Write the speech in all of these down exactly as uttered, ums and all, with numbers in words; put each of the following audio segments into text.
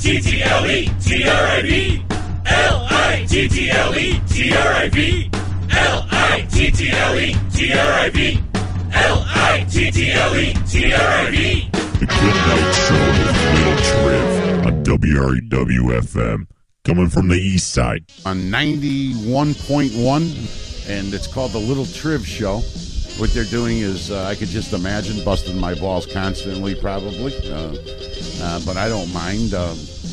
T T L E T R I V. L I T T L E T R I V. L I T T L E T R I V. L I T T L E T R I V. The Good Night Show with Little Triv on W R E W F M, coming from the east side. On ninety-one point one, and it's called The Little Triv Show. What they're doing is, uh, I could just imagine busting my balls constantly, probably. Uh, uh, but I don't mind. Uh...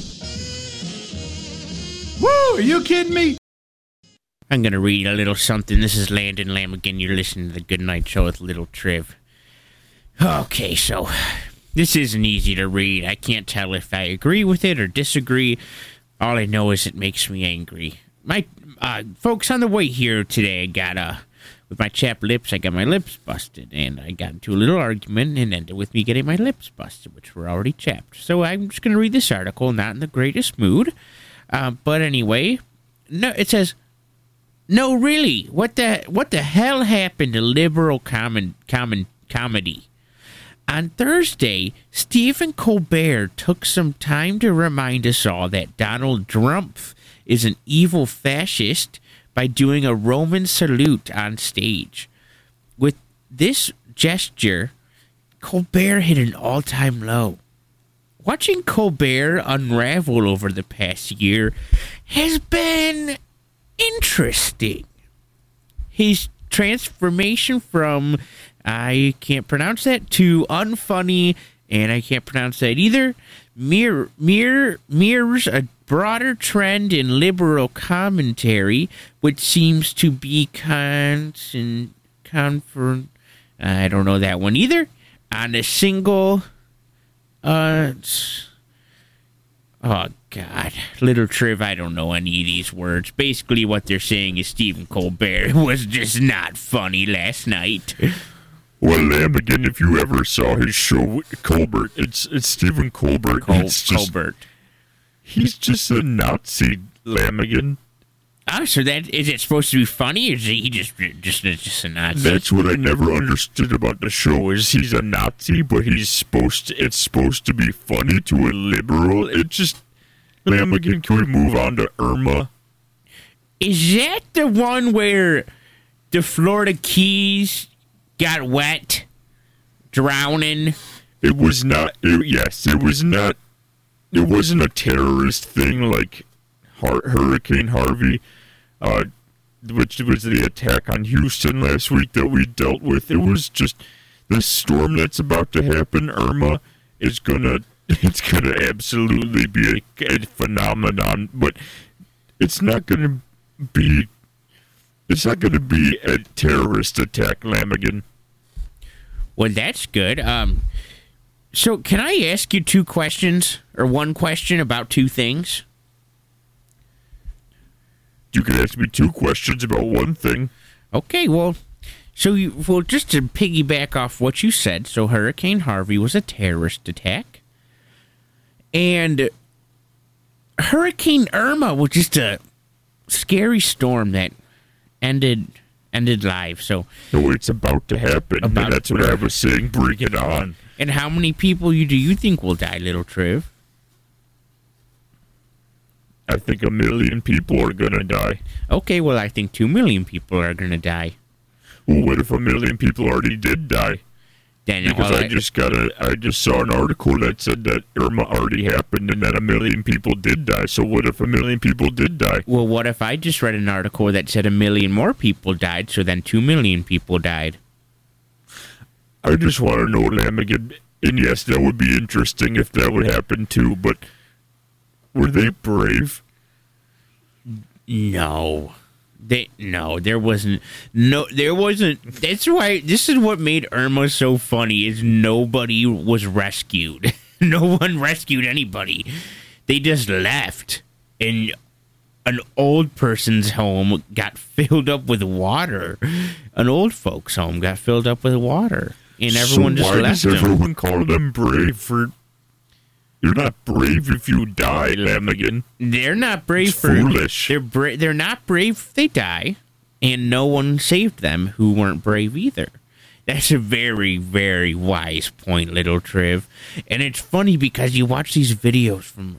Woo! Are you kidding me? I'm going to read a little something. This is Landon Lammigan. You're listening to the Good Night Show with Little Triv. Okay, so this isn't easy to read. I can't tell if I agree with it or disagree. All I know is it makes me angry. My uh, folks, on the way here today, I got a... With my chapped lips, I got my lips busted, and I got into a little argument and ended with me getting my lips busted, which were already chapped. So I'm just going to read this article, not in the greatest mood. Uh, but anyway, no, it says, no, really, what the what the hell happened to liberal common, common, comedy? On Thursday, Stephen Colbert took some time to remind us all that Donald Trump is an evil fascist by doing a Roman salute on stage. With this gesture, Colbert hit an all-time low. Watching Colbert unravel over the past year has been interesting. His transformation from, I can't pronounce that, to unfunny, and I can't pronounce that either, mirror, mirror, mirrors a broader trend in liberal commentary, which seems to be con, confer, I don't know that one either, on a single, uh, oh God, Little Triv, I don't know any of these words. Basically what they're saying is Stephen Colbert was just not funny last night. Well, Lambigan, if you ever saw his show with Colbert, it's it's Stephen Colbert. Col- it's just, Colbert. He's just a Nazi, Lambigan. Oh, so that is it supposed to be funny, or is he just just just a Nazi? That's what I never understood about the show. Is he's a Nazi, but he's supposed to, it's supposed to be funny to a liberal. It just, Lambigan, can we move on to Irma? Is that the one where the Florida Keys got wet, drowning? It was not. It, yes, it was not. It wasn't a terrorist thing like Har- Hurricane Harvey, uh, which was the attack on Houston last week that we dealt with. It was just the storm that's about to happen. Irma is gonna. It's gonna absolutely be a, a phenomenon, but it's not gonna be. It's not gonna be a terrorist attack, Lambigan. Well, that's good. Um, so can I ask you two questions, or one question about two things? You can ask me two questions about one thing. Okay, well, so you, well, just to piggyback off what you said, so Hurricane Harvey was a terrorist attack, and Hurricane Irma was just a scary storm that ended ended live. So, no, it's about to happen. About That's what I was saying. Bring it on. And how many people you do you think will die, Little Triv? I think a million people are gonna die. Okay, well, I think two million people are gonna die. Well, what if a million people already did die? Then, Because well, I just got a, I just saw an article that said that Irma already happened and that a million people did die. So what if a million people did die? Well, what if I just read an article that said a million more people died, so then two million people died? I just want to know, Lambigan, and yes, that would be interesting if that would happen too, but were they brave? No. They, no, there wasn't, no, there wasn't, that's why, this is what made Irma so funny, is nobody was rescued. No one rescued anybody. They just left, and an old person's home got filled up with water. An old folks' home got filled up with water, and everyone so just why left does them. everyone call them brave for... You're not brave if you die, Lambigan. They're not brave It's for foolish. They're bra- They're not brave if they die, and no one saved them who weren't brave either. That's a very, very wise point, Little Triv. And it's funny because you watch these videos from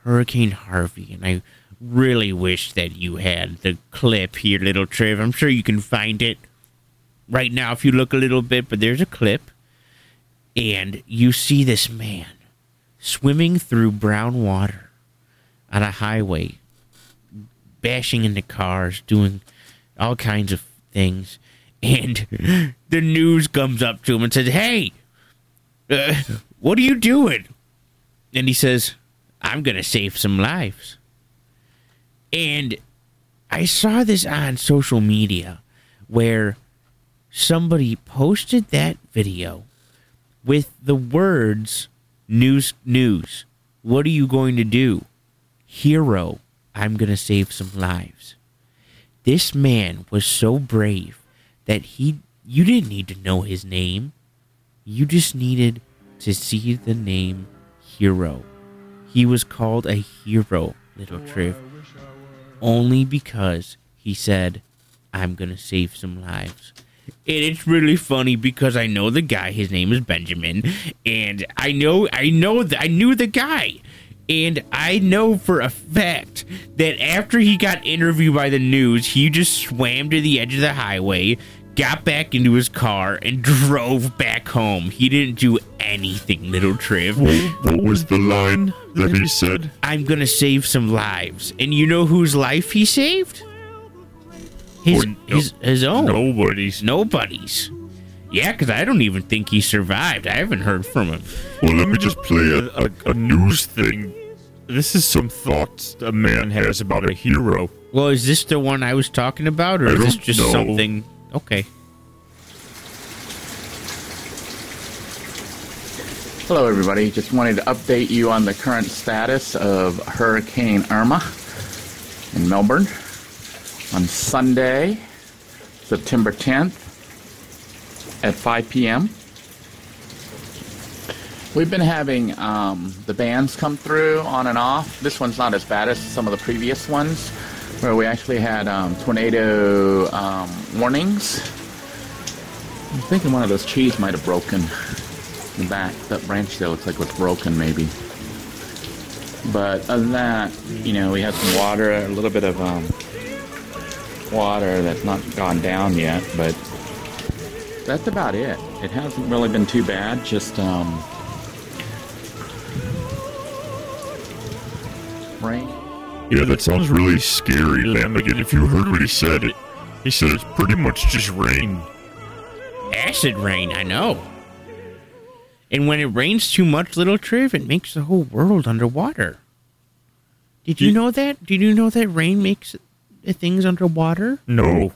Hurricane Harvey, and I really wish that you had the clip here, little Triv. I'm sure you can find it right now if you look a little bit, but there's a clip, and you see this man swimming through brown water on a highway, bashing into cars, doing all kinds of things, and the news comes up to him and says, "Hey, uh, what are you doing?" And he says, "I'm going to save some lives." And I saw this on social media where somebody posted that video with the words, news, news, what are you going to do? Hero, I'm going to save some lives. This man was so brave that he, you didn't need to know his name. You just needed to see the name Hero. He was called a hero, little Triv, only because he said, I'm going to save some lives. And it's really funny because I know the guy, his name is Benjamin, and I know, I know that I knew the guy. And I know for a fact that after he got interviewed by the news, he just swam to the edge of the highway, got back into his car, and drove back home. He didn't do anything, little Triv. What, what was the line that he said? I'm gonna save some lives. And you know whose life he saved? His, Or no- his, his own. Nobody's. Nobody's. Yeah, because I don't even think he survived. I haven't heard from him. Well, let me just play a, a, a news thing. This is some thoughts a man has about a hero. Well, is this the one I was talking about, or I is this don't just know. something... Okay. Hello, everybody. Just wanted to update you on the current status of Hurricane Irma in Melbourne. On Sunday, September tenth, at five p.m. We've been having um, the bands come through on and off. This one's not as bad as some of the previous ones, where we actually had um, tornado um, warnings. I'm thinking one of those trees might have broken. The back, that branch there looks like it's broken, maybe. But other than that, you know, we had some water, a little bit of um, water that's not gone down yet, but that's about it. It hasn't really been too bad, just um, rain. Yeah, that sounds really scary, Lamigan. If you heard what he said, it, he said it's pretty much just rain. Acid rain, I know. And when it rains too much, little Triv, it makes the whole world underwater. Did you Ye- know that? Did you know that rain makes things underwater? No.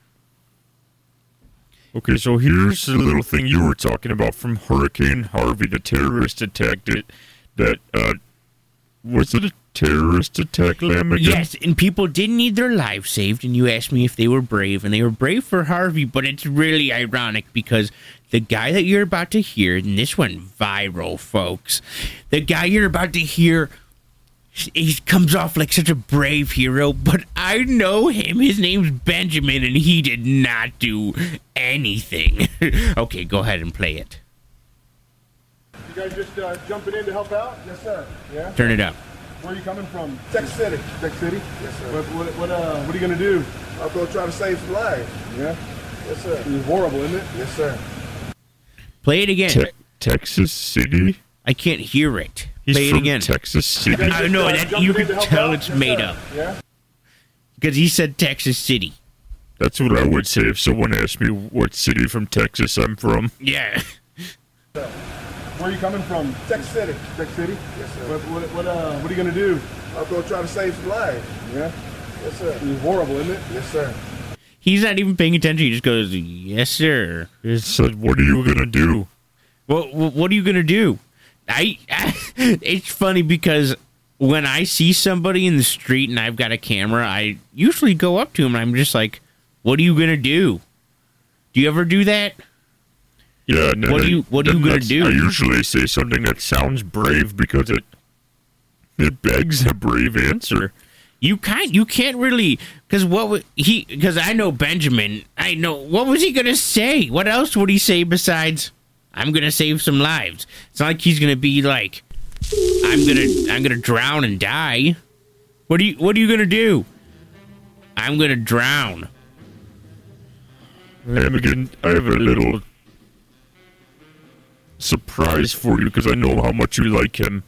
Okay, so here's the little thing you were talking about from Hurricane Harvey, the terrorist attack that, that uh, was it a terrorist attack, Lamigan? Yes, and people did need their lives saved, and you asked me if they were brave, and they were brave for Harvey, but it's really ironic because the guy that you're about to hear, and this went viral, folks, the guy you're about to hear, he comes off like such a brave hero, but I know him. His name's Benjamin, and he did not do anything. Okay, go ahead and play it. You guys just uh, jumping in to help out? Yes, sir. Yeah? Turn it up. Where are you coming from? Texas City. Texas City? Yes, sir. What, what, what, uh, what are you going to do? I'll go try to save some lives. Yeah? Yes, sir. It's horrible, isn't it? Yes, sir. Play it again. Te- Texas City? I can't hear it. He's Play it from again. Texas City. I know Uh, that jumping you in can to help tell out? it's Yes, made sir. up Yeah? because he said Texas City. That's what I would say if someone asked me what city from Texas I'm from. Yeah. Where are you coming from? Texas City. Texas City? Yes, sir. What, what, what, uh, what are you going to do? I'll go try to save some lives. Yeah? Yes, sir. It's horrible, isn't it? Yes, sir. He's not even paying attention. He just goes, "Yes, sir." He said, what are you going to do? Well, wh- what are you gonna do? I, it's funny because when I see somebody in the street and I've got a camera, I usually go up to him and I'm just like, "What are you gonna do? Do you ever do that?" Yeah, and then What are I- you- what are you then gonna that's- do? I usually say something that sounds brave because it it begs a brave answer. You can't. You can't really, because what would he? Because I know Benjamin. I know what was he gonna say? What else would he say besides, "I'm gonna save some lives"? It's not like he's gonna be like, I'm gonna I'm gonna drown and die. What are you What are you gonna do? I'm gonna drown. Lamigan, I have a little surprise for you because I know how much you like him.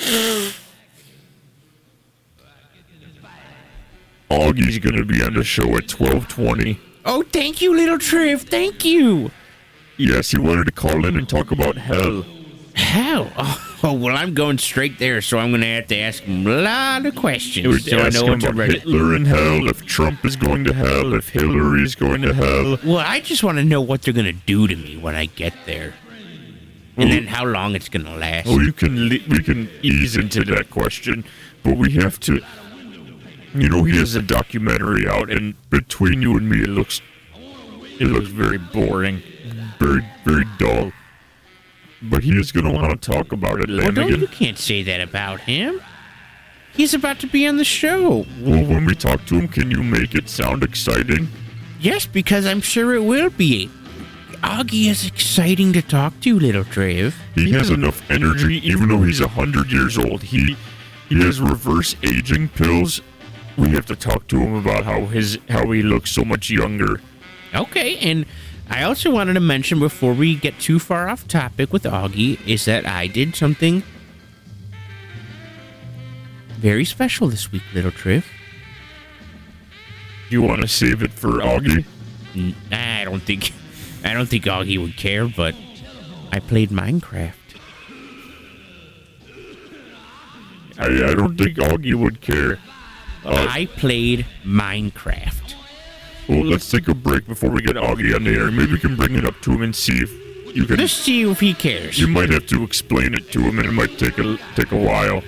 Augie's gonna be on the show at twelve twenty. Oh, thank you, little Triv. Thank you. Yes, he wanted to call in and talk about hell. Hell? Oh, oh, well, I'm going straight there, so I'm going to have to ask him a lot of questions. It would so I ask know him what to about ready. Hitler in hell, if Trump is going to hell, if Hillary is going to hell. Well, I just want to know what they're going to do to me when I get there. And Well, then how long it's going to last. Well, you can le- we can ease into that question, but we have to. You know, he has a documentary out, and between you and me, it looks it looks very boring, very very dull. But he is going to want to talk about it, Well, don't, you Lamigan. can't say that about him. He's about to be on the show. Well, when we talk to him, can you make it sound exciting? Yes, because I'm sure it will be. Augie is exciting to talk to, little Trev. He has enough energy, even though he's a hundred years old. He he has reverse aging pills. We have to talk to him about how his how he looks so much younger. Okay, and I also wanted to mention before we get too far off topic with Augie is that I did something very special this week, little Triv. You want to save it for Augie? N- I don't think I don't think Augie would care, but I played Minecraft. I, I don't think Augie would care. Uh, I played Minecraft. well, let's take a break before we get Augie on the air. Maybe we can bring it up to him and see if you can. Let's see if he cares. You might have to explain it to him, and it might take a take a while.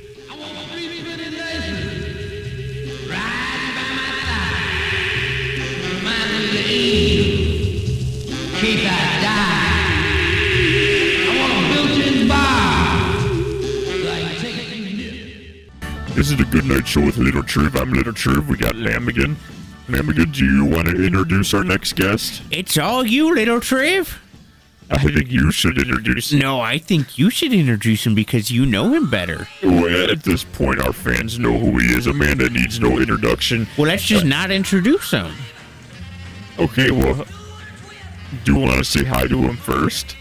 Keep that die. I want a built-in bar. Like taking a This is the Good Night Show with Little Triv. I'm Little Triv. We got Lamigan. Lamigan, do you want to introduce our next guest? It's all you, little Triv. I think you should introduce him. No, I think you should introduce him because you know him better. Well, at this point, our fans know who he is. Amanda needs no introduction. Well, let's just not introduce him. Okay, well, do you want to say hi to him first?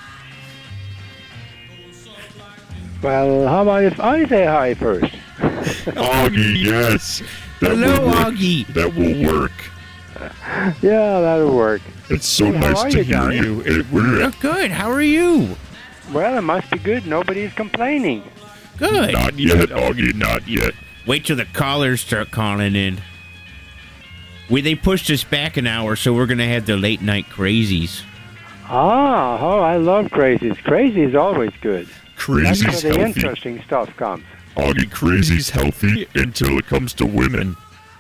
Well, how about if I say hi first? Augie, yes. That Hello, will work. Augie. That will work. Yeah, that'll work. It's so Hey, how nice are to you hear guys? you. It, we're Oh, good. How are you? Well, it must be good. Nobody's complaining. Good. not yet, Augie, not yet. Wait till the callers start calling in. We they pushed us back an hour, so we're gonna have the late night crazies. Ah, oh, I love crazies. Crazy is always good. That's Crazy's where the healthy. interesting stuff comes. Augie, crazy's healthy until it comes to women.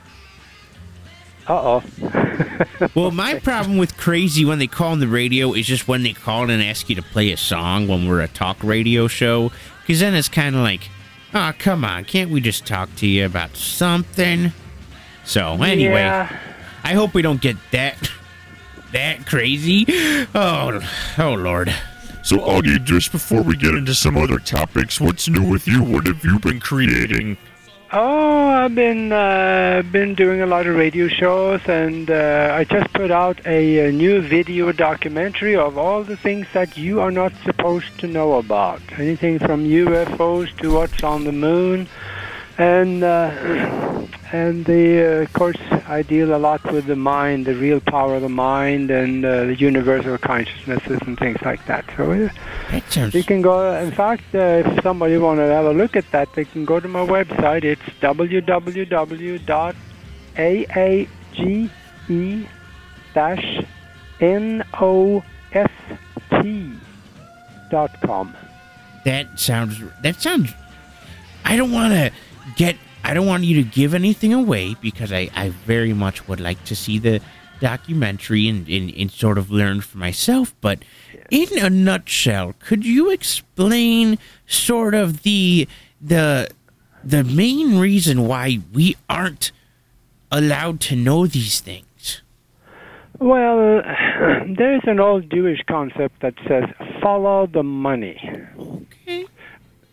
Uh-oh. Well, my problem with crazy when they call on the radio is just when they call and ask you to play a song when we're a talk radio show. Because then it's kind of like, oh, come on, can't we just talk to you about something? So, anyway, Yeah. I hope we don't get that that crazy. Oh, oh, Lord. So, Augie, just before we get into some other topics, what's new with you? What have you been creating? Oh, I've been uh, been doing a lot of radio shows, and uh, I just put out a, a new video documentary of all the things that you are not supposed to know about. Anything from U F Os to what's on the moon, and uh, and the uh, of course I deal a lot with the mind, the real power of the mind, and uh, the universal consciousnesses and things like that. So. Uh, That sounds... You can go, in fact, uh, if somebody want to have a look at that, they can go to my website. It's w w w dot a a g e dash n o s t dot com. That sounds. That sounds. I don't want to get. I don't want you to give anything away because I, I very much would like to see the documentary and, and, and sort of learn for myself. But in a nutshell, could you explain sort of the the the main reason why we aren't allowed to know these things? Well, there's an old Jewish concept that says, follow the money. Okay.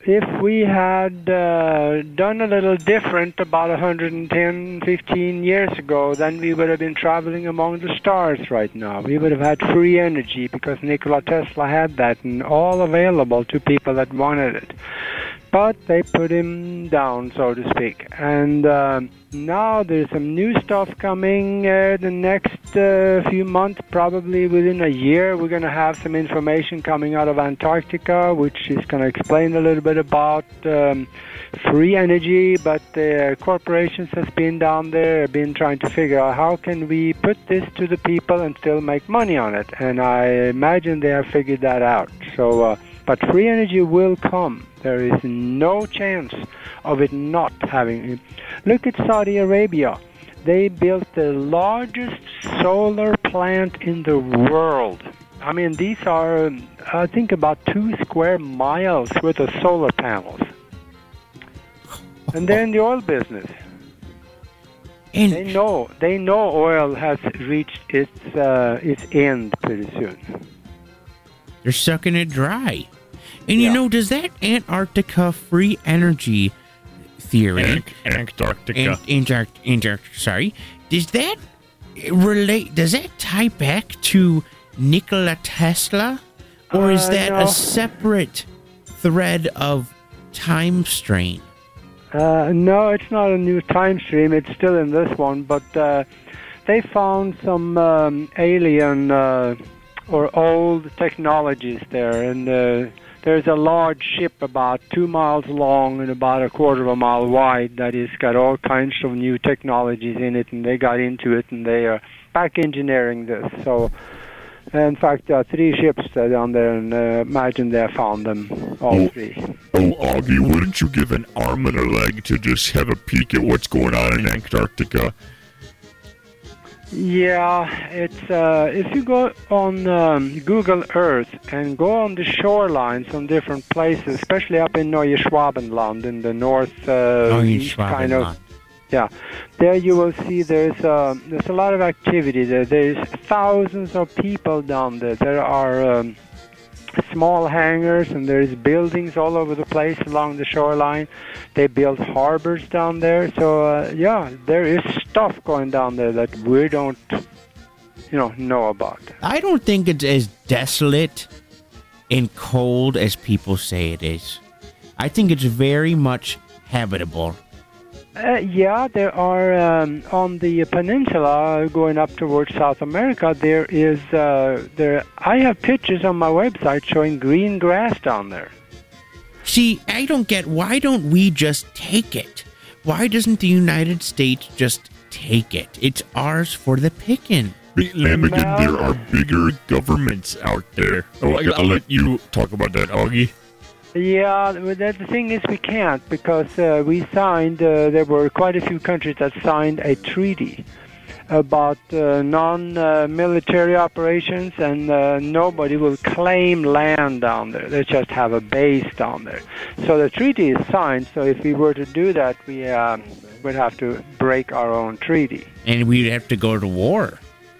if we had uh, done a little different about one hundred ten, fifteen years ago, then we would have been traveling among the stars right now. We would have had free energy because Nikola Tesla had that and all available to people that wanted it. But they put him down, so to speak. And um, now there's some new stuff coming uh, the next uh, few months, probably within a year. We're going to have some information coming out of Antarctica, which is going to explain a little bit about um, free energy. But the corporations has been down there, have been trying to figure out how can we put this to the people and still make money on it. And I imagine they have figured that out. So, uh, but free energy will come. There is no chance of it not having it. Look at Saudi Arabia. They built the largest solar plant in the world. I mean, these are, I think, about two square miles worth of solar panels. And they're in the oil business. And They know, they know oil has reached its uh, its end pretty soon. they're sucking it dry. And you Yeah. know, does that Antarctica free energy theory, Anc- Antarctica. Ant- Antarct- Antarct- sorry, does that relate? Does that tie back to Nikola Tesla, or is Uh, that no. a separate thread of time strain? Uh, no, it's not a new time stream. It's still in this one, but uh, they found some um, alien uh, or old technologies there, and uh, there's a large ship about two miles long and about a quarter of a mile wide that has got all kinds of new technologies in it, and they got into it, and they are back engineering this. So, in fact, there are three ships uh, down there, and uh, imagine they found them, all Oh. three. Oh, Augie, wouldn't you give an arm and a leg to just have a peek at what's going on in Antarctica? Yeah, it's uh, if you go on um, Google Earth and go on the shorelines on different places, especially up in Neue Schwabenland in the north uh, east kind of. Yeah, there you will see there's uh, there's a lot of activity there. There's thousands of people down there. There are um, small hangars and there's buildings all over the place along the shoreline. They build harbors down there. So uh, yeah, there is stuff going down there that we don't, you know, know about. I don't think it's as desolate and cold as people say it is. I think it's very much habitable. Uh, yeah, there are um, on the peninsula going up towards South America. There is uh, there. I have pictures on my website showing green grass down there. See, I don't get, why don't we just take it? Why doesn't the United States just take it? It's ours for the picking. Hey, Lamigan, Well- there are bigger governments out there. Oh, I- I'll let you talk about that, Augie. Yeah, but the the thing is we can't because uh, we signed, uh, there were quite a few countries that signed a treaty about uh, non-military operations, and uh, nobody will claim land down there. They just have a base down there. So the treaty is signed, so if we were to do that, we um, would have to break our own treaty. And we'd have to go to war.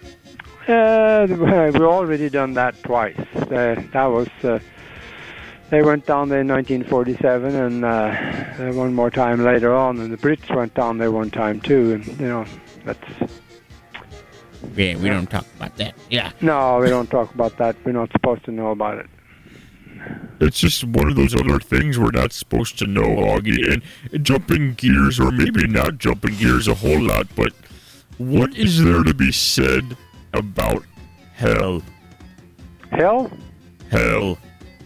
Uh, we've already done that twice. Uh, that was... Uh, They went down there in nineteen forty-seven, and uh, uh, one more time later on, and the Brits went down there one time too. And you know, that's Yeah, we don't talk about that. Yeah. no, we don't talk about that. We're not supposed to know about it. It's just one of those other things we're not supposed to know, Augie. And jumping gears, or maybe not jumping gears a whole lot, but what is there to be said about hell? Hell? Hell.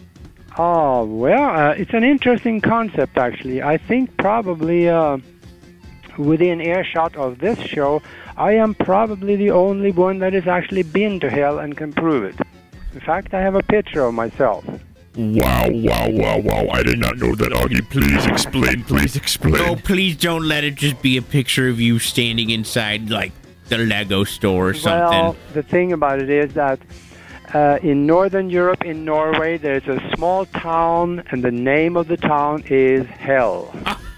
Oh well, uh, it's an interesting concept actually. I think probably uh, within earshot of this show, I am probably the only one that has actually been to hell and can prove it. In fact, I have a picture of myself. Wow, wow, wow, wow. I did not know that, Augie. Please explain, please explain. No, please don't let it just be a picture of you standing inside, like, the Lego store or something. Well, the thing about it is that uh, in Northern Europe, in Norway, there's a small town, and the name of the town is Hell.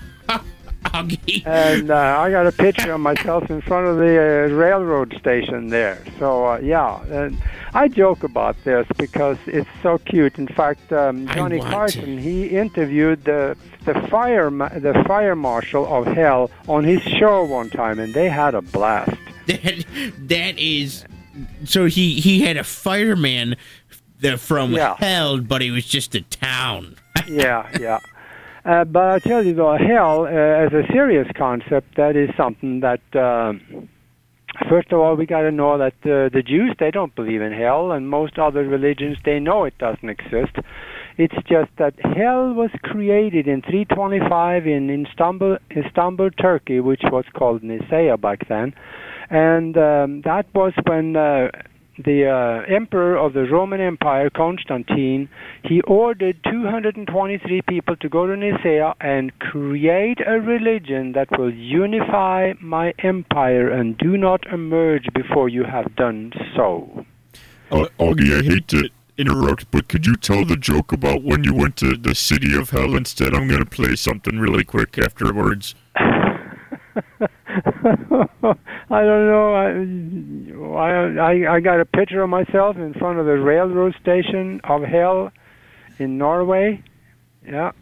Augie. And uh, I got a picture of myself in front of the uh, railroad station there. So, uh, yeah, and I joke about this because it's so cute. In fact, um, I Johnny want Carson, to. he interviewed the the fire ma- the fire marshal of hell on his show one time, and they had a blast. That that is. So he he had a fireman the, from Yeah. hell, but he was just a town. Yeah, yeah. Uh, but I tell you though, hell uh, as a serious concept, that is something that. Um, First of all, we got to know that uh, the Jews, they don't believe in hell, and most other religions, they know it doesn't exist. It's just that hell was created in three twenty-five in Istanbul, Istanbul, Turkey, which was called Nicaea back then. And um, that was when uh, the uh, emperor of the Roman Empire, Constantine, he ordered two hundred twenty-three people to go to Nicaea and create a religion that will unify my empire and do not emerge before you have done so. Uh, Augie, I hate to interrupt, but could you tell the joke about when you went to the city of hell instead? I'm going to play something really quick afterwards. I don't know. I, I I got a picture of myself in front of the railroad station of hell in Norway. Yeah.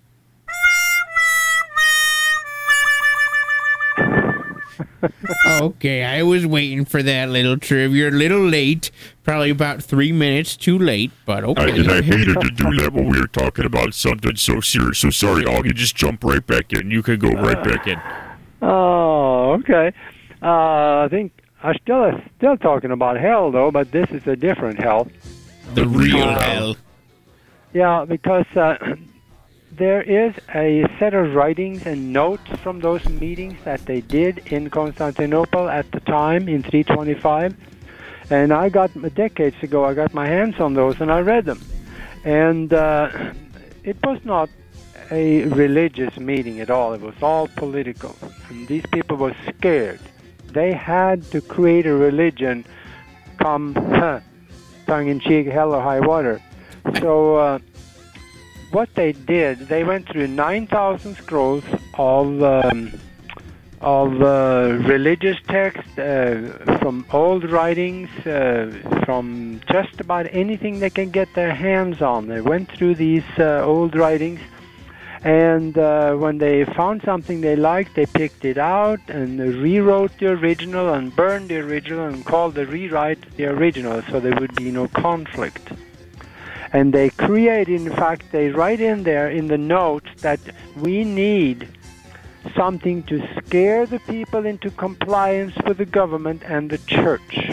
Okay, I was waiting for that little triv. You're a little late, probably about three minutes too late, but I, okay. and I hated to do that when we were talking about something so serious. So sorry, Augie, just jump right back in. You could go right back in. Oh, okay. Uh, I think I'm still still talking about hell though, but this is a different hell. The real Uh, hell. Yeah, because uh, there is a set of writings and notes from those meetings that they did in Constantinople at the time in three twenty-five. And I got, decades ago, I got my hands on those and I read them. And uh, it was not a religious meeting at all. It was all political. And these people were scared. They had to create a religion come tongue-in-cheek, hell or high water. So uh, what they did, they went through nine thousand scrolls of um, of uh, religious texts uh, from old writings, uh, from just about anything they can get their hands on. They went through these uh, old writings, and uh, when they found something they liked, they picked it out and rewrote the original and burned the original and called the rewrite the original, so there would be no conflict. And they create, in fact, they write in there in the notes that we need something to scare the people into compliance with the government and the church.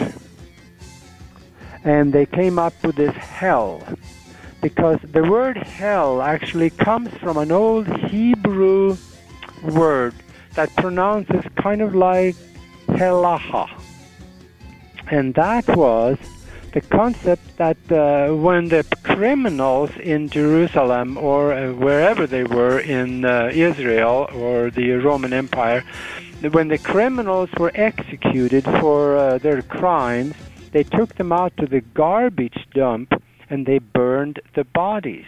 And they came up with this hell, because the word hell actually comes from an old Hebrew word that pronounces kind of like helaha. And that was the concept that uh, when the criminals in Jerusalem or uh, wherever they were in uh, Israel or the Roman Empire, when the criminals were executed for uh, their crimes, they took them out to the garbage dump and they burned the bodies.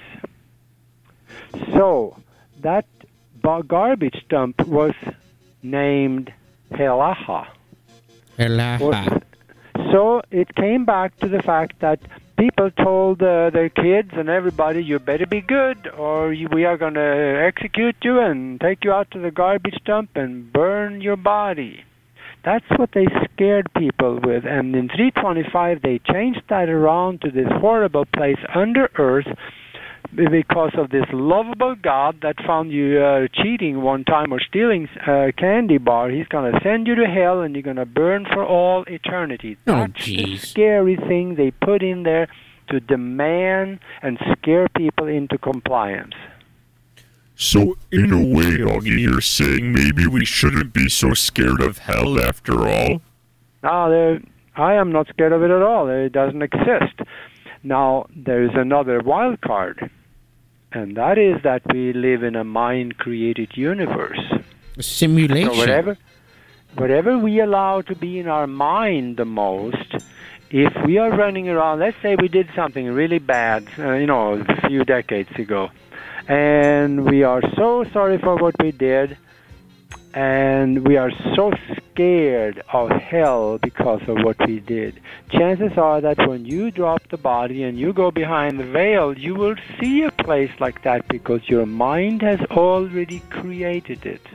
So that garbage dump was named Helaha. Helaha. So it came back to the fact that people told uh, their kids and everybody, you better be good or you, we are going to execute you and take you out to the garbage dump and burn your body. That's what they scared people with. And in three twenty-five, they changed that around to this horrible place under earth because of this lovable God that found you uh, cheating one time or stealing a candy bar. He's going to send you to hell and you're going to burn for all eternity. Oh, That's jeez. the scary thing they put in there to demand and scare people into compliance. So, in a way, Augie, you're saying maybe we shouldn't be so scared of hell after all? No, there, I am not scared of it at all. It doesn't exist. Now, there is another wild card, and that is that we live in a mind-created universe. A simulation. So whatever, whatever we allow to be in our mind the most, if we are running around, let's say we did something really bad, uh, you know, a few decades ago, and we are so sorry for what we did, and we are so scared of hell because of what we did. Chances are that when you drop the body and you go behind the veil, you will see a place like that because your mind has already created it.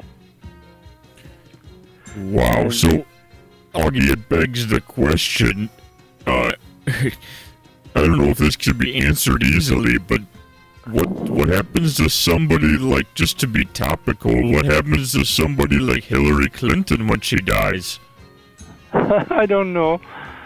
Wow, And so, Augie, it begs the question, uh, I don't know if this could be answered easily, but what what happens to somebody, like, just to be topical, what happens to somebody like Hillary Clinton when she dies? I don't know.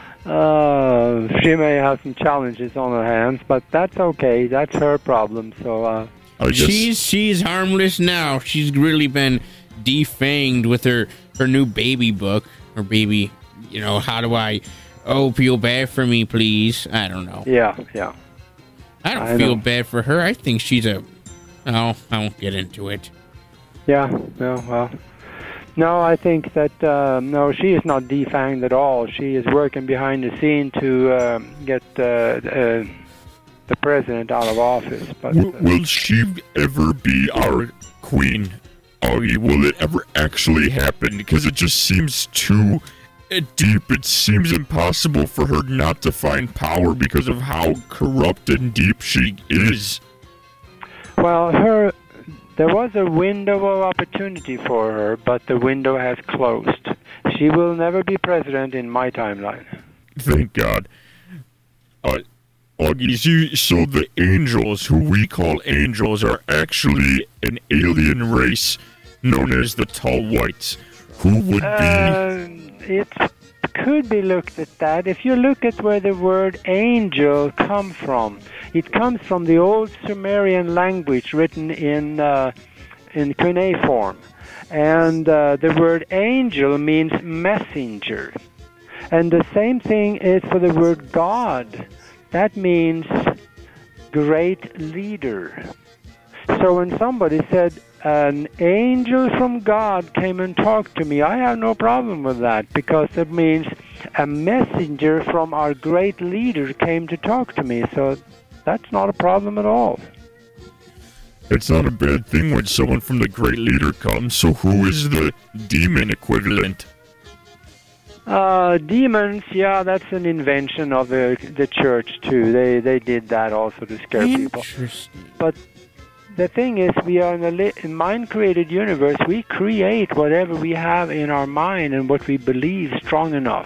Uh, she may have some challenges on her hands, but that's okay. That's her problem. So, uh, I guess, She's she's harmless now. She's really been defanged with her, her new baby book. Her baby, you know, how do I, oh, feel bad for me, please? I don't know. yeah, yeah. I don't I feel know. bad for her. I think she's a, oh, I won't get into it. Yeah, no, well. No, I think that, uh, no, she is not defanged at all. She is working behind the scene to um, get uh, uh, the president out of office. But will, uh, will she ever be our queen, Augie? Will it ever actually happen? Because it just seems too uh, deep. It seems impossible for her not to find power because of how corrupt and deep she is. well, her, there was a window of opportunity for her, but the window has closed. She will never be president in my timeline. Thank God. Uh, Augie, you, so the angels, who we call angels, are actually an alien race known as the Tall Whites, who would be... Uh, it could be looked at that. If you look at where the word angel comes from, it comes from the old Sumerian language written in uh, in cuneiform. And uh, the word angel means messenger. And the same thing is for the word God. That means great leader. So when somebody said, an angel from God came and talked to me, I have no problem with that, because it means a messenger from our great leader came to talk to me. So that's not a problem at all. It's not a bad thing when someone from the great leader comes, so who is the demon equivalent? Uh, demons, yeah, that's an invention of the the church too. They they did that also to scare people. Interesting. But the thing is, we are in a li- in mind-created universe. We create whatever we have in our mind and what we believe strong enough.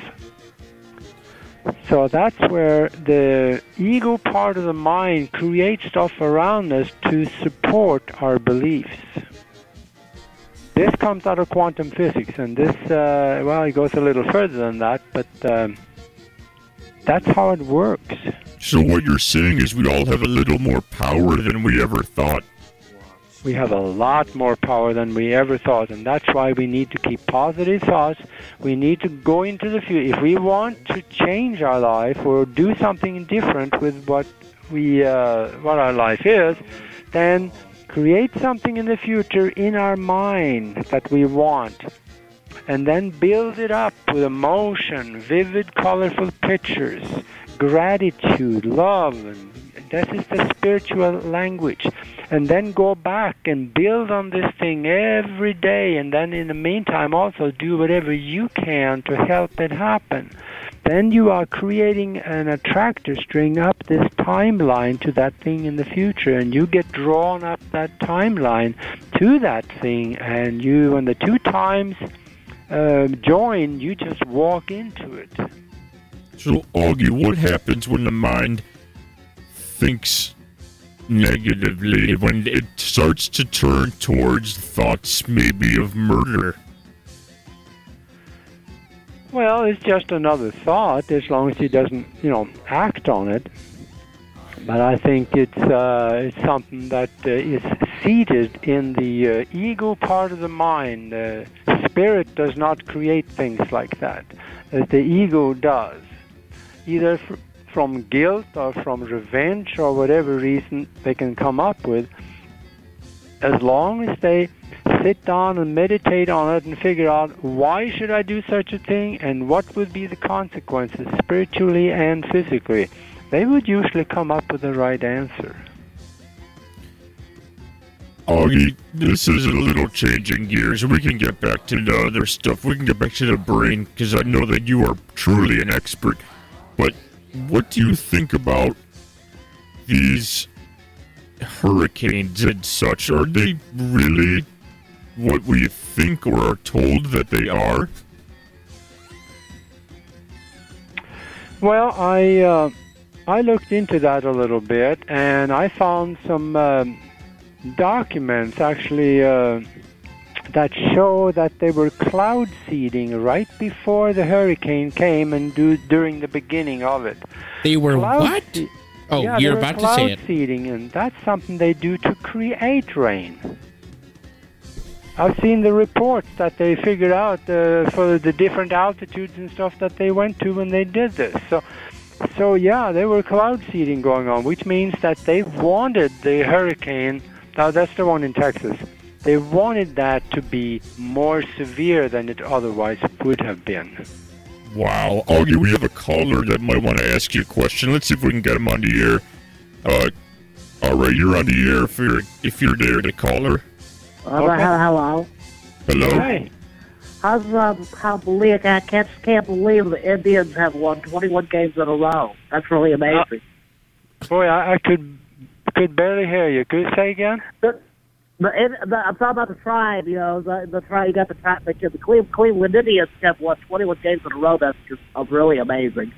So that's where the ego part of the mind creates stuff around us to support our beliefs. This comes out of quantum physics, and this, uh, well, it goes a little further than that, but um, that's how it works. So what you're saying is we all have a little more power than we ever thought. We have a lot more power than we ever thought, and that's why we need to keep positive thoughts. We need to go into the future. If we want to change our life or do something different with what we, uh, what our life is, then create something in the future in our mind that we want, and then build it up with emotion, vivid, colorful pictures, gratitude, love, and this is the spiritual language. And then go back and build on this thing every day, and then in the meantime also do whatever you can to help it happen. Then you are creating an attractor string up this timeline to that thing in the future, and you get drawn up that timeline to that thing, and you, when the two times uh, join, you just walk into it. So, Augie, what happens when the mind thinks negatively, when it starts to turn towards thoughts maybe of murder? Well, it's just another thought, as long as he doesn't, you know, act on it. But I think it's uh, it's something that uh, is seated in the uh, ego part of the mind. Uh, spirit does not create things like that, as the ego does, either fr- from guilt or from revenge or whatever reason they can come up with. As long as they sit down and meditate on it and figure out, why should I do such a thing and what would be the consequences spiritually and physically, they would usually come up with the right answer. Augie, this is a little changing gears. We can get back to the other stuff. We can get back to the brain, because I know that you are truly an expert. But what do you think about these hurricanes and such? Are they really what we think or are told that they are? Well, I uh, I looked into that a little bit, and I found some um, documents actually uh, that show that they were cloud seeding right before the hurricane came and do, during the beginning of it. They were Cloud what? se- Oh, yeah, you're they were about to cloud say it. seeding, and that's something they do to create rain. I've seen the reports that they figured out uh, for the different altitudes and stuff that they went to when they did this. So, so yeah, there were cloud seeding going on, which means that they wanted the hurricane. Now that's the one in Texas. They wanted that to be more severe than it otherwise would have been. Wow. Augie, we have a caller that might want to ask you a question. Let's see if we can get him on the air. Uh, all right, you're on the air if you're, if you're there, the caller. Uh, Okay. Hello. Hello? Hey, How's um, how believe I can't, can't believe the Indians have won twenty-one games in a row. That's really amazing. boy, I, I could could barely hear you. Could you say again? The, the, the, I'm talking about the tribe. You know, the, the tribe. You got the tribe. The, the Cleveland, Cleveland Indians have won twenty-one games in a row. That's just uh, really amazing.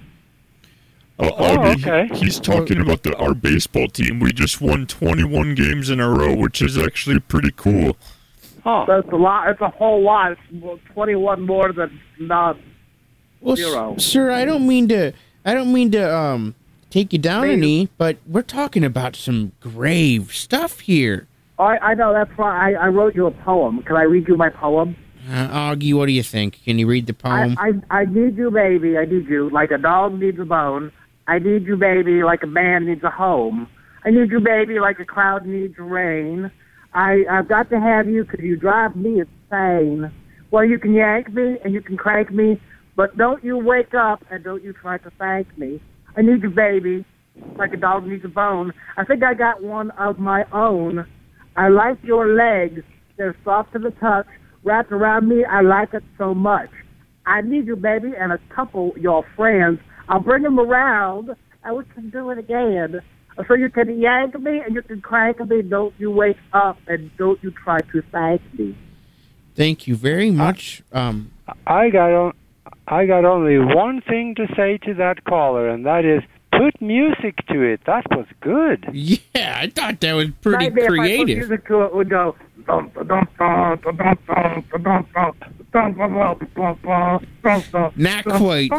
Uh, Oh, Augie, okay. he's talking about the, our baseball team. We just won twenty-one games in a row, which is actually pretty cool. Oh, That's a lot. It's a whole lot. It's twenty-one more than none. Well, Zero. s- sir, I don't mean to. I don't mean to um take you down Maybe. any, but we're talking about some grave stuff here. I, I know. That's why I, I wrote you a poem. Can I read you my poem? Uh, Augie, what do you think? Can you read the poem? I, I I need you, baby. I need you like a dog needs a bone. I need you, baby, like a man needs a home. I need you, baby, like a cloud needs rain. I I've got to have you 'cause you drive me insane. Well, you can yank me and you can crank me, but don't you wake up and don't you try to thank me. I need you, baby, like a dog needs a bone. I think I got one of my own. I like your legs. They're soft to the touch. Wrapped around me, I like it so much. I need you, baby, and a couple your friends. I'll bring them around, and we can do it again. So you can yank me, and you can crank me. Don't you wake up, and don't you try to thank me. Thank you very much. Um, I got on, I got only one thing to say to that caller, and that is put music to it. That was good. yeah, I thought that was pretty Maybe creative. If I put music to it, it would go. Dum, dum, dum, dum, dum, dum, dum, dum, dum, dum, dum, dum, dum, dum, dum. Not quite.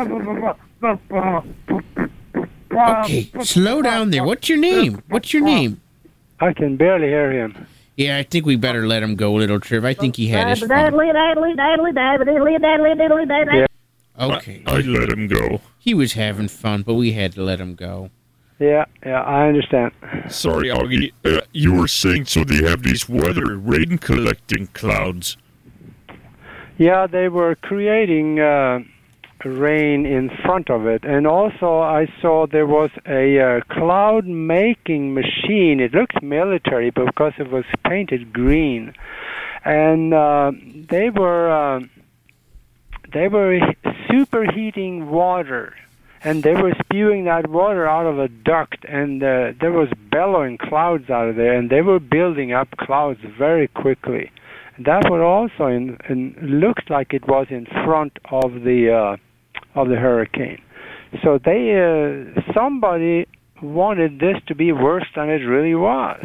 Okay, slow down there. What's your name? What's your name? I can barely hear him. Yeah, I think we better let him go, little Triv. I think he had his fun. Diddly, diddly, diddly, diddly, diddly, diddly, diddly. Yeah. Okay. I let him go. He was having fun, but we had to let him go. Yeah, yeah, I understand. Sorry, Augie. Uh, you were saying so they have these weather rain collecting clouds. Yeah, they were creating uh, rain in front of it, and also I saw there was a uh, cloud making machine. It looked military, but because it was painted green, and uh, they were uh, they were superheating water. And they were spewing that water out of a duct, and uh, there was bellowing clouds out of there, and they were building up clouds very quickly. And that was also in, in looked like it was in front of the uh, of the hurricane. So they uh, somebody wanted this to be worse than it really was.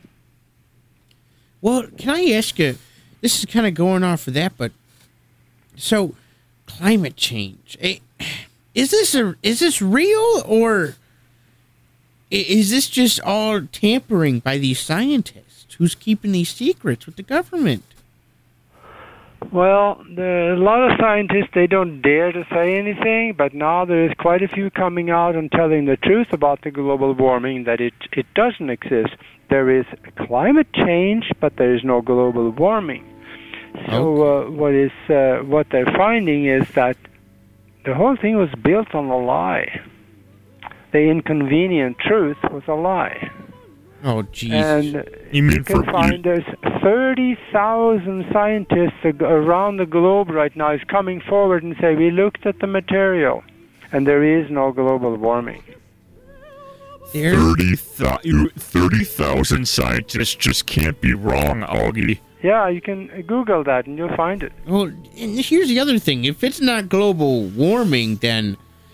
Well, can I ask you? This is kind of going off of that, but so climate change. Eh, Is this a is this real, or i- is this just all tampering by these scientists? Who's keeping these secrets with the government? Well, there, a lot of scientists, they don't dare to say anything, but now there's quite a few coming out and telling the truth about the global warming, that it, it doesn't exist. There is climate change, but there is no global warming. So uh, what is uh, what they're finding is that the whole thing was built on a lie. The inconvenient truth was a lie. Oh, jeez. And You mean you can for find there's thirty thousand scientists ag- around the globe right now is coming forward and say, we looked at the material, and there is no global warming. There, thirty thousand scientists just can't be wrong, Augie. Yeah, you can Google that and you'll find it. well, and here's the other thing. If it's not global warming, then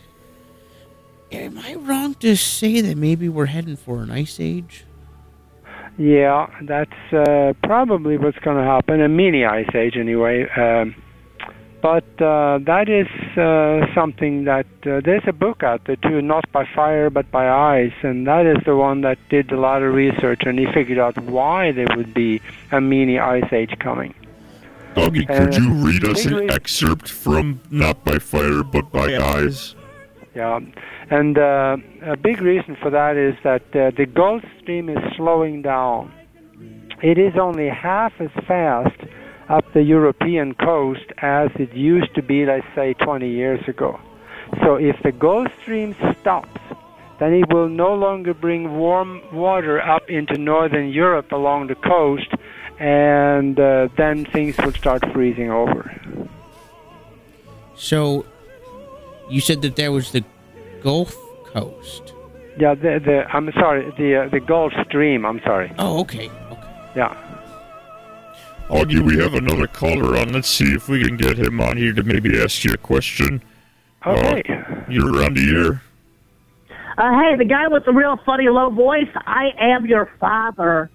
am I wrong to say that maybe we're heading for an ice age? Yeah, that's uh, probably what's going to happen, a mini ice age anyway. Um, but uh, that is uh, something that, uh, there's a book out there too, Not by Fire but by Ice, and that is the one that did a lot of research, and he figured out why there would be a mini ice age coming. Augie, Uh, could you read us an big re- excerpt from Not by Fire but by Eyes? Yeah, and uh, a big reason for that is that uh, the Gulf Stream is slowing down. It is only half as fast up the European coast as it used to be, let's say, twenty years ago. So if the Gulf Stream stops, then it will no longer bring warm water up into northern Europe along the coast, and uh, then things will start freezing over. So, you said that there was the Gulf Coast. Yeah, the, the I'm sorry, the uh, the Gulf Stream. I'm sorry. Oh, okay. Okay. Yeah. Augie, we have another caller on. Let's see if we can get him on here to maybe ask you a question. Okay. Uh, you're on the air. Uh, hey, the guy with the real funny low voice, I am your father.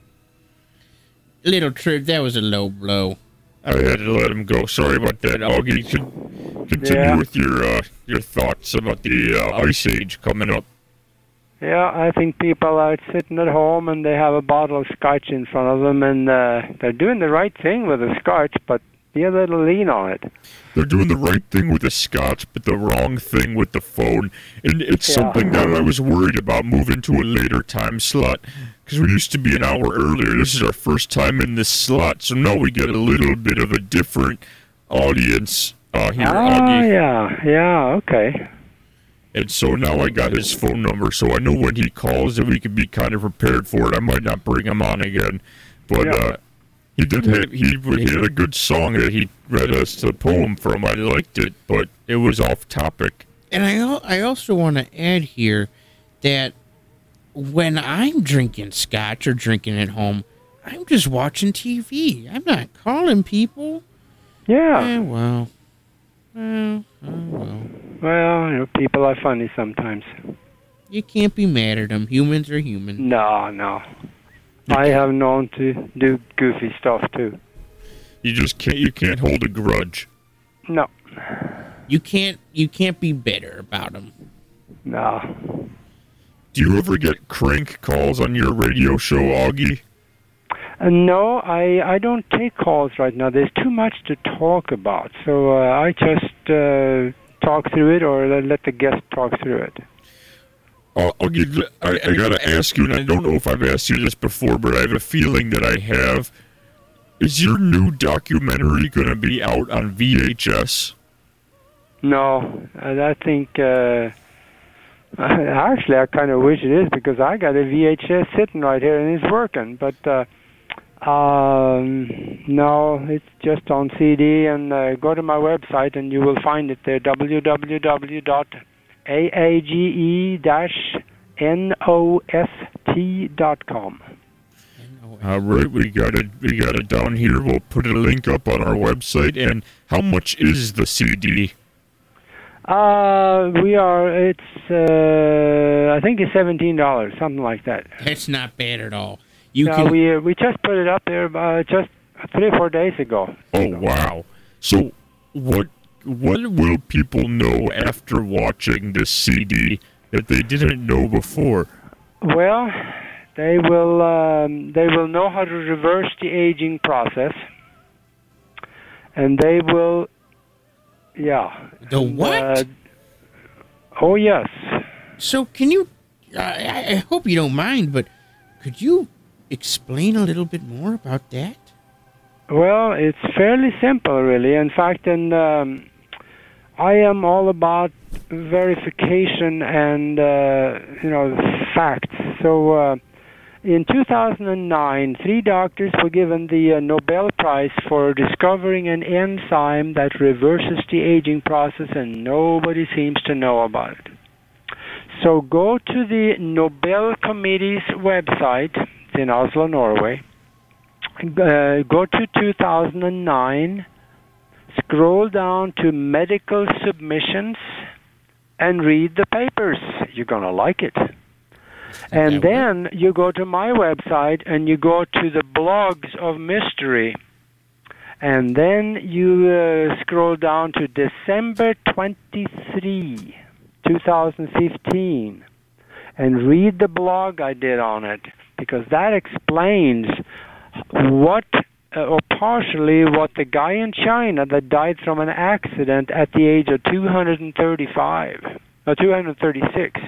Little Triv, that was a low blow. I had to let him go. Sorry about that. Augie, con- continue Yeah. with your uh, your thoughts about the uh, Ice Age coming up. Yeah, I think people are sitting at home and they have a bottle of scotch in front of them, and uh, they're doing the right thing with the scotch, but be a little lean on it. They're doing the right thing with the scotch, but the wrong thing with the phone. And it's Yeah. something that I was worried about moving to a later time slot. Because we used to be an hour earlier. This is our first time in this slot, so now we get a little bit of a different audience uh, here, Ah, Augie. yeah, yeah, okay. And so now I got his phone number, so I know when he calls that we can be kind of prepared for it. I might not bring him on again. But Yeah. uh, he did have, he, he had a good song that he read us a poem from. I liked it, but it was off topic. And I, al- I also want to add here that when I'm drinking scotch or drinking at home, I'm just watching T V. I'm not calling people. Yeah. Eh, well. Well, oh, well. Well, you know, people are funny sometimes. You can't be mad at them. Humans are human. No, no. I have known to do goofy stuff too. You just can't, you can't hold a grudge. No, You can't you can't be bitter about them. no. Do you ever get crank calls on your radio show, Augie? Uh, no, I, I don't take calls right now. There's too much to talk about. So uh, I just uh, talk through it, or let the guest talk through it. Uh, Augie, I, I gotta ask you, and I don't know if I've asked you this before, but I have a feeling that I have. Is your new documentary gonna be out on V H S? No, and I think... Uh, actually, I kind of wish it is, because I got a V H S sitting right here and it's working. But uh, um, no, it's just on C D. And uh, go to my website and you will find it there, w w w dot a a g e dash n o s t dot com. All right, we got it. We got it down here. We'll put a link up on our website. And how much is the C D? Uh, we are. It's. Uh, I think it's seventeen dollars, something like that. That's not bad at all. You No, can we uh, we just put it up there uh, just three or four days ago. Oh wow! So what what will people know after watching this C D that they didn't know before? Well, they will um, they will know how to reverse the aging process, and they will. Yeah. The what? Uh, oh, yes. So can you? I, I hope you don't mind, but could you explain a little bit more about that? Well, it's fairly simple, really. In fact, and um, I am all about verification and uh, you know facts. So uh, In two thousand nine, three doctors were given the uh, Nobel Prize for discovering an enzyme that reverses the aging process, and nobody seems to know about it. So go to the Nobel Committee's website. It's in Oslo, Norway. Uh, go to two thousand nine, scroll down to medical submissions, and read the papers. You're going to like it. And then you go to my website and you go to the blogs of mystery. And then you uh, scroll down to December twenty-third, twenty fifteen, and read the blog I did on it, because that explains what, uh, or partially what the guy in China that died from an accident at the age of two hundred thirty-five, or two hundred thirty-six.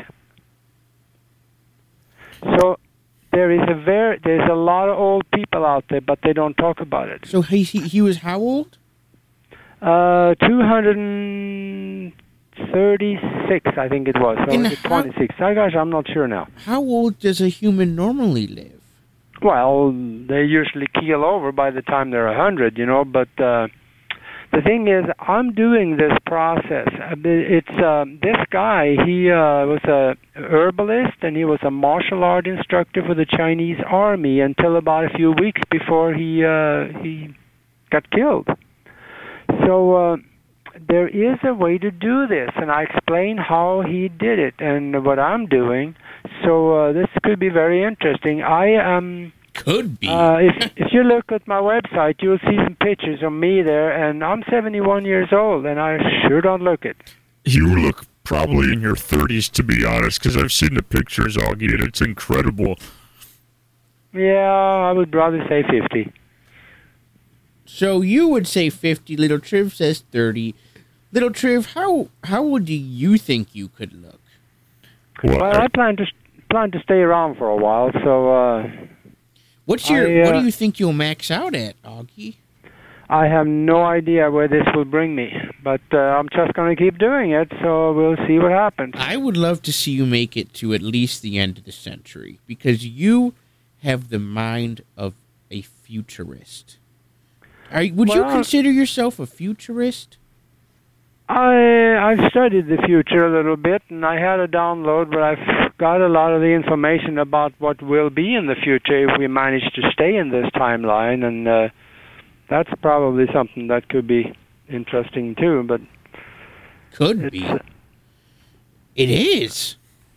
So there is a very there's a lot of old people out there, but they don't talk about it. So he he, he was how old? Uh, two hundred thirty-six, I think it was. Or was it twenty-six? Oh, gosh, I'm not sure now. How old does a human normally live? Well, they usually keel over by the time they're a hundred, you know. But uh, the thing is, I'm doing this process. It's uh, this guy. He uh, was a herbalist, and he was a martial art instructor for the Chinese army until about a few weeks before he uh, he got killed. So uh, there is a way to do this, and I explain how he did it and what I'm doing. So uh, this could be very interesting. I am. Could be. Uh, if if you look at my website, you'll see some pictures of me there, and I'm seventy-one years old, and I sure don't look it. You look probably in your thirties, to be honest, because I've seen the pictures, Augie, and it's incredible. Yeah, I would rather say fifty. So you would say fifty. Little Triv says thirty. Little Triv, how how would you think you could look? Well, Well, I plan to plan to stay around for a while, so. Uh, What's your? I, uh, what do you think you'll max out at, Augie? I have no idea where this will bring me, but uh, I'm just going to keep doing it, so we'll see what happens. I would love to see you make it to at least the end of the century, because you have the mind of a futurist. Are, would Well, you consider yourself a futurist? I I've studied the future a little bit, and I had a download, but I've got a lot of the information about what will be in the future if we manage to stay in this timeline, and uh, that's probably something that could be interesting too. But could be. It is.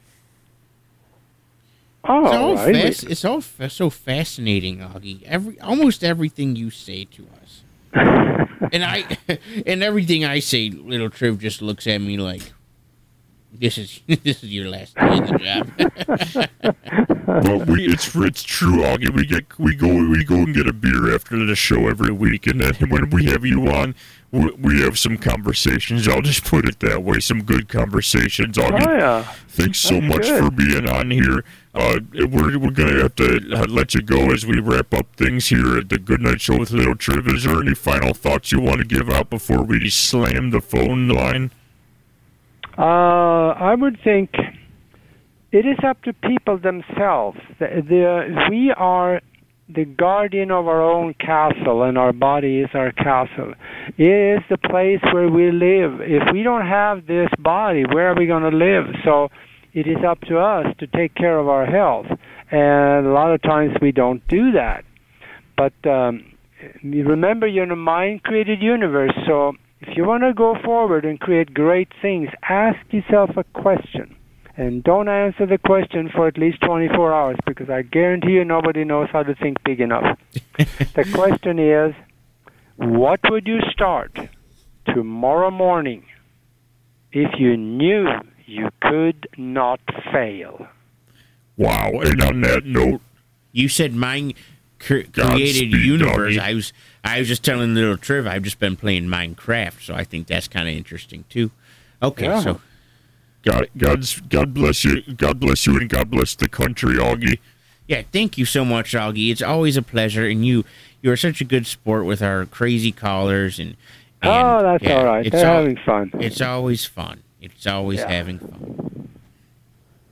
Oh, it's all, right. fas- it's all fa- so fascinating, Augie. Every almost everything you say to us. and I and everything I say, Little Triv just looks at me like, "This is this is your last day in the job." Well, we it's it's true, Augie. We get we go we go and get a beer after the show every week, and then when we have you on, we, we have some conversations. I'll just put it that way, some good conversations. Augie, Oh, yeah. thanks so That's much good. for being on here. Uh, we're we're gonna have to let you go as we wrap up things here at the Good Night Show with Little Triv. Is there any final thoughts you want to give out before we slam the phone line? Uh, I would think it is up to people themselves. The, the, we are the guardian of our own castle, and our body is our castle. It is the place where we live. If we don't have this body, where are we going to live? So it is up to us to take care of our health. And a lot of times we don't do that. But um, you remember, you're in a mind-created universe, so if you want to go forward and create great things, ask yourself a question. And don't answer the question for at least twenty-four hours, because I guarantee you nobody knows how to think big enough. The question is, what would you start tomorrow morning if you knew you could not fail? Wow, and on that note, You said mind cre- created Godspeed, universe. doggy. I was I was just telling Little Triv I've just been playing Minecraft, so I think that's kind of interesting too. Okay, Yeah. so God, God's, God bless you, God bless you, and God bless the country, Augie. yeah, thank you so much, Augie. It's always a pleasure, and you you are such a good sport with our crazy callers and. and Oh, that's all right. it's They're al- having fun. It's always fun. It's always Yeah. having fun.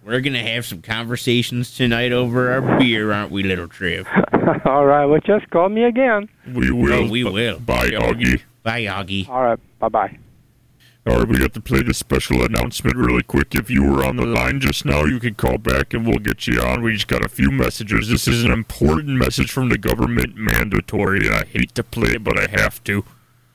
We're going to have some conversations tonight over our beer, aren't we, Little Triv? All right, well, just call me again. We will. Oh, we will. Bye, Augie. Bye, Augie. All right, bye-bye. All right, we have to play the special announcement really quick. If you were on the line just now, you can call back and we'll get you on. We just got a few messages. This is an important message from the government, mandatory. I hate to play it, but I have to.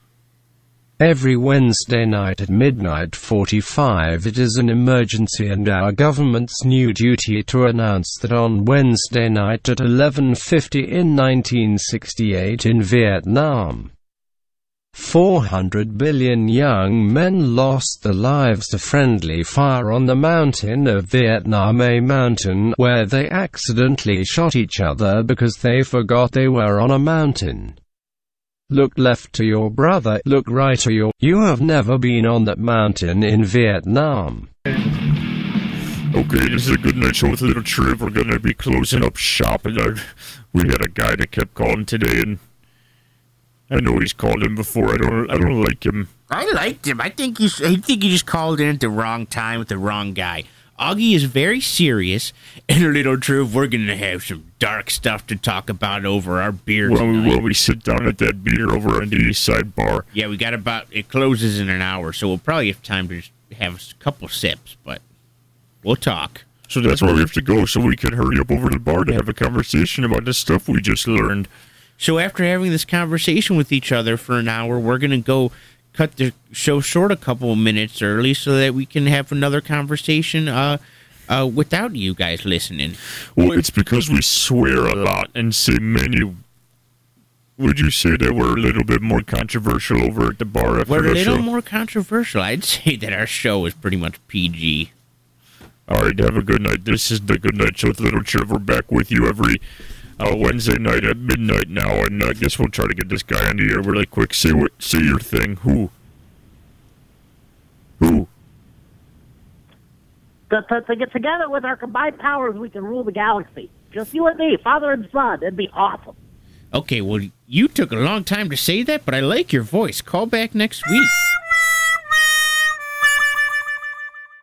Every Wednesday night at midnight forty-five it is an emergency and our government's new duty to announce that on Wednesday night at eleven fifty in nineteen sixty-eight in Vietnam, four hundred billion young men lost their lives to friendly fire on the mountain of Vietnam, a mountain where they accidentally shot each other because they forgot they were on a mountain. Look left to your brother, look right to your... You have never been on that mountain in Vietnam. Okay, this is a good night show with Little Triv. We're going to be closing up shop. And I, we had a guy that kept calling today, and I know he's called in before. I don't I don't like him. I liked him. I think, he's, I think he just called in at the wrong time with the wrong guy. Augie is very serious, and Little Triv, we're going to have some dark stuff to talk about over our beer Well, tonight. we, well, we sit down at that beer over on the East Side Bar. Yeah, we got about, it closes in an hour, so we'll probably have time to just have a couple sips, but we'll talk. So that's where we have to go, so we can hurry up over to the bar to have a conversation about the stuff we just learned. So after having this conversation with each other for an hour, we're going to go cut the show short a couple of minutes early so that we can have another conversation uh, uh, without you guys listening. Well, it's because we swear a lot and say many... Would you say that we're a little bit more controversial over at the bar after We're the a little show? more controversial. I'd say that our show is pretty much P G. All right, have a good night. This is the Good Night Show with Little Triv. We're back with you every uh, Wednesday night at midnight now, and I guess we'll try to get this guy on the air really quick. Say what? Say your thing. Who? Who? To, to, to get together with our combined powers, we can rule the galaxy. Just you and me, father and son. It'd be awesome. Okay, well, you took a long time to say that, but I like your voice. Call back next week.